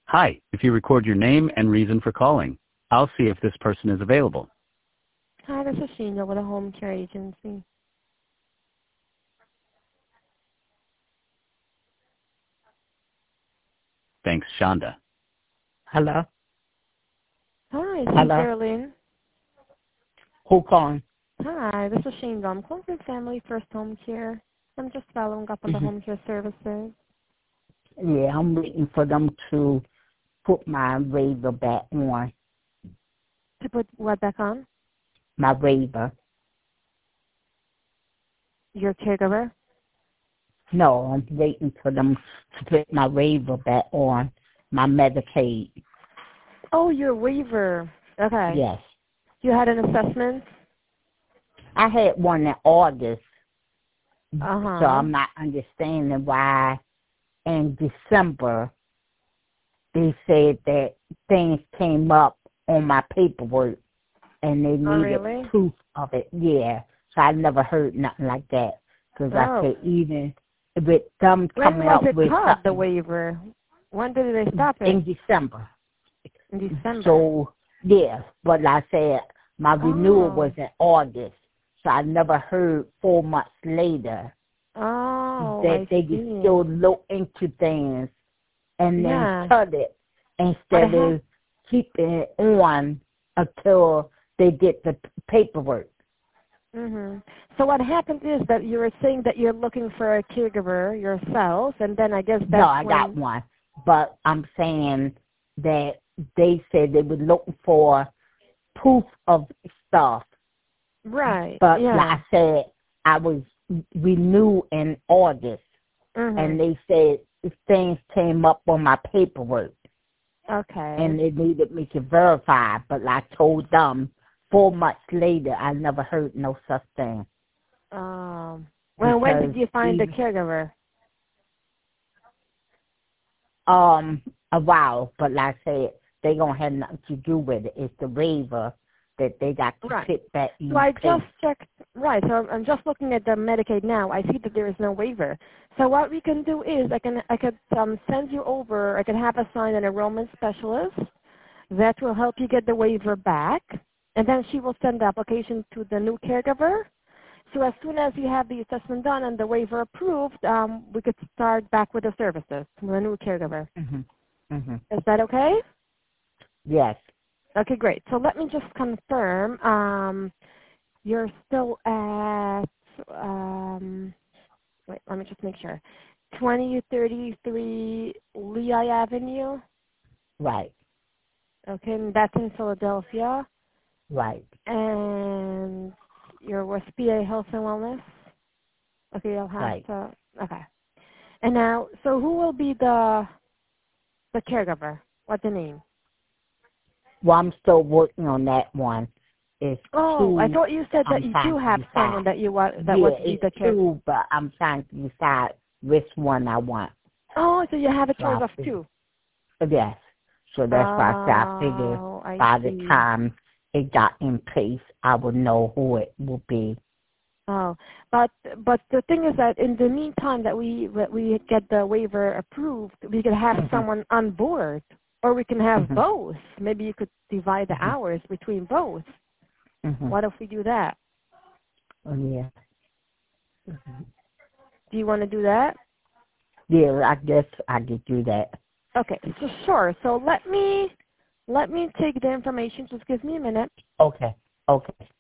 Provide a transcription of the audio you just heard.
Hi, if you record your name and reason for calling, I'll see if this person is available. Hi, this is Sheena with a home care agency. Thanks, Shonda. Hello? Hi, this is Hello? Geraldine. Who calling? Hi, this is Sheena. I'm calling from Family First Home Care. I'm just following up on the home care services. Yeah, I'm waiting for them to put my waiver back on. To put what back on? My waiver. Your caregiver? No, I'm waiting for them to put my waiver back on. My Medicaid. Oh, your waiver. Okay. Yes. You had an assessment? I had one in August. Uh-huh. So I'm not understanding why in December they said that things came up on my paperwork and they needed really? proof of it. Yeah. So I never heard nothing like that. Because I said even with them coming up with cut, the waiver? When did they stop it? in December. In December. So, yeah. But like I said, my renewal was in August. So I never heard 4 months later that they could still look into things and then cut it instead of keeping it on until they get the paperwork. Mhm. So what happens is that you were saying that you're looking for a caregiver yourself, and then I guess that's No, I got one. But I'm saying that they said they were looking for proof of stuff. Right. But like I said, I was renewed in August, and they said things came up on my paperwork. Okay. And they needed me to verify, but I told them 4 months later, I never heard no such thing. Well, when did you find the caregiver? A while, but like I said, they don't have nothing to do with it. It's the waiver that they got to fit back in. So I just checked, so I'm just looking at the Medicaid now. I see that there is no waiver. So what we can do is I could send you over, I can have assigned an enrollment specialist that will help you get the waiver back, and then she will send the application to the new caregiver. So as soon as you have the assessment done and the waiver approved, we could start back with the services with a new caregiver. Is that okay? Yes. Okay, great. So let me just confirm. You're still at, wait, let me just make sure. 2033 Lehigh Avenue? Right. Okay, and that's in Philadelphia? Right. And you're with PA Health and Wellness? Okay, you'll have to, okay. And now, so who will be the caregiver? What's the name? Well, I'm still working on that one. It's two. I thought you said that you do have someone that you want that wants to be the caregiver. Two, but I'm trying to decide which one I want. Oh, so you have a choice of two. Yes. So that's why I figured by the time it got in place, I would know who it will be. Oh, but the thing is that in the meantime that we get the waiver approved, we could have someone on board, or we can have both. Maybe you could divide the hours between both. What if we do that? Oh, yeah. Do you want to do that? Yeah, I guess I could do that. Okay, so sure. So let me take the information. Just give me a minute. Okay. Okay.